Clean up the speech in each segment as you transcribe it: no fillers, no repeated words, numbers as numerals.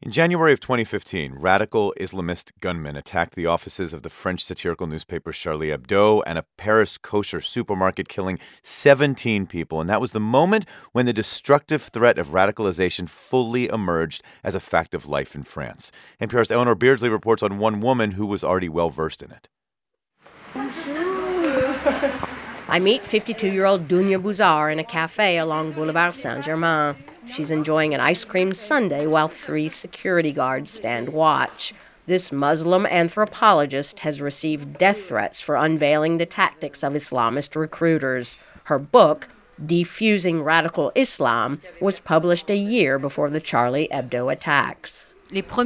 In January of 2015, radical Islamist gunmen attacked the offices of the French satirical newspaper Charlie Hebdo and a Paris kosher supermarket, killing 17 people. And that was the moment when the destructive threat of radicalization fully emerged as a fact of life in France. NPR's Eleanor Beardsley reports on one woman who was already well-versed in it. I meet 52-year-old Dounia Bouzar in a cafe along Boulevard Saint-Germain. She's enjoying an ice cream sundae while 3 security guards stand watch. This Muslim anthropologist has received death threats for unveiling the tactics of Islamist recruiters. Her book, Defusing Radical Islam, was published a year before the Charlie Hebdo attacks. When it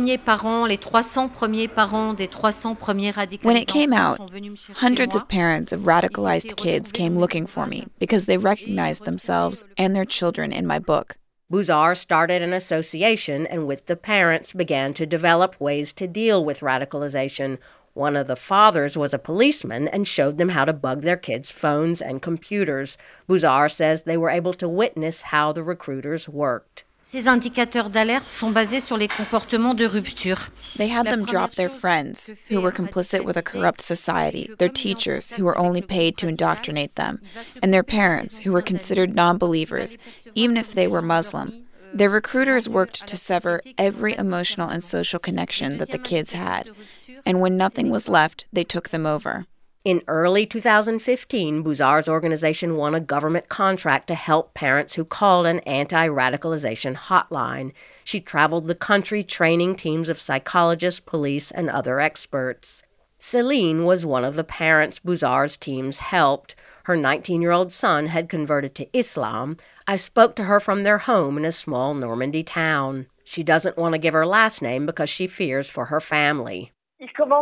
came out, hundreds of parents of radicalized kids came looking for me because they recognized themselves and their children in my book. Bouzar started an association and with the parents began to develop ways to deal with radicalization. One of the fathers was a policeman and showed them how to bug their kids' phones and computers. Bouzar says they were able to witness how the recruiters worked. Ces indicateurs d'alerte sont basés sur les comportements de rupture. They had them drop their friends who were complicit with a corrupt society, their teachers who were only paid to indoctrinate them, and their parents who were considered non-believers, even if they were Muslim. Their recruiters worked to sever every emotional and social connection that the kids had, and when nothing was left, they took them over. In early 2015, Bouzar's organization won a government contract to help parents who called an anti-radicalization hotline. She traveled the country training teams of psychologists, police, and other experts. Céline was one of the parents Bouzar's teams helped. Her 19-year-old son had converted to Islam. I spoke to her from their home in a small Normandy town. She doesn't want to give her last name because she fears for her family. All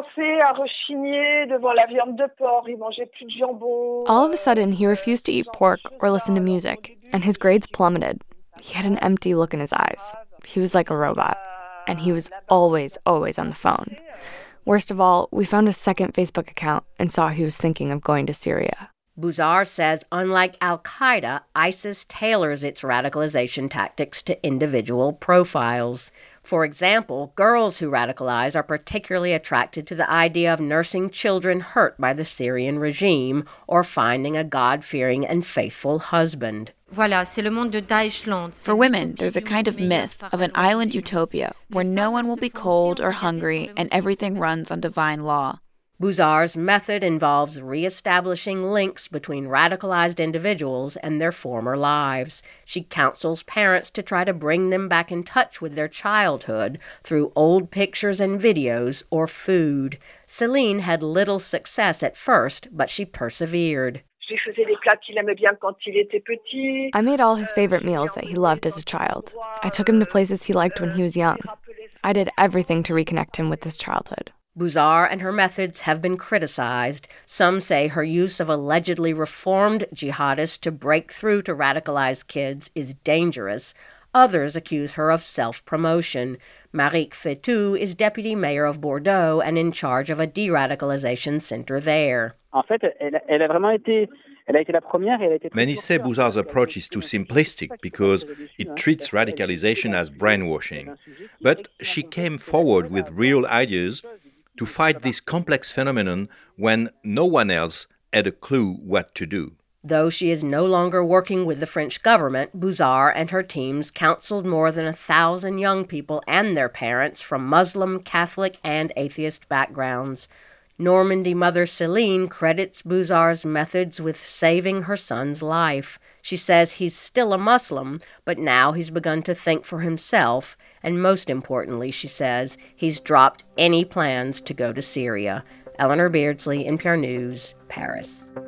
of a sudden, he refused to eat pork or listen to music, and his grades plummeted. He had an empty look in his eyes. He was like a robot, and he was always on the phone. Worst of all, we found a second Facebook account and saw he was thinking of going to Syria. Bouzar says, unlike al-Qaeda, ISIS tailors its radicalization tactics to individual profiles. For example, girls who radicalize are particularly attracted to the idea of nursing children hurt by the Syrian regime or finding a God-fearing and faithful husband. For women, there's a kind of myth of an island utopia where no one will be cold or hungry and everything runs on divine law. Bouzar's method involves reestablishing links between radicalized individuals and their former lives. She counsels parents to try to bring them back in touch with their childhood through old pictures and videos or food. Céline had little success at first, but she persevered. I made all his favorite meals that he loved as a child. I took him to places he liked when he was young. I did everything to reconnect him with his childhood. Bouzar and her methods have been criticized. Some say her use of allegedly reformed jihadists to break through to radicalized kids is dangerous. Others accuse her of self-promotion. Marique Fetou is deputy mayor of Bordeaux and in charge of a de-radicalization center there. Many say Bouzar's approach is too simplistic because it treats radicalization as brainwashing. But she came forward with real ideas to fight this complex phenomenon when no one else had a clue what to do. Though she is no longer working with the French government, Bouzar and her teams counseled more than 1,000 young people and their parents from Muslim, Catholic, and atheist backgrounds. Normandy mother Céline credits Bouzar's methods with saving her son's life. She says he's still a Muslim, but now he's begun to think for himself, and most importantly, she says, he's dropped any plans to go to Syria. Eleanor Beardsley, NPR News, Paris.